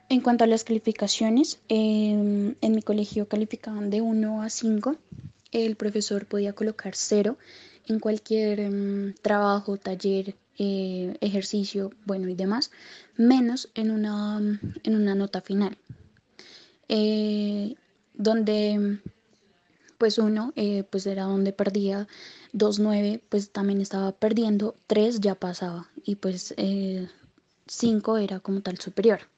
En cuanto a las calificaciones, en mi colegio calificaban de 1 a 5. El profesor podía colocar 0 en cualquier trabajo, taller, ejercicio, bueno y demás, menos en una nota final, eh, donde pues uno pues era donde perdía. 2,9 pues también estaba perdiendo, 3 ya pasaba y pues 5 era como tal superior.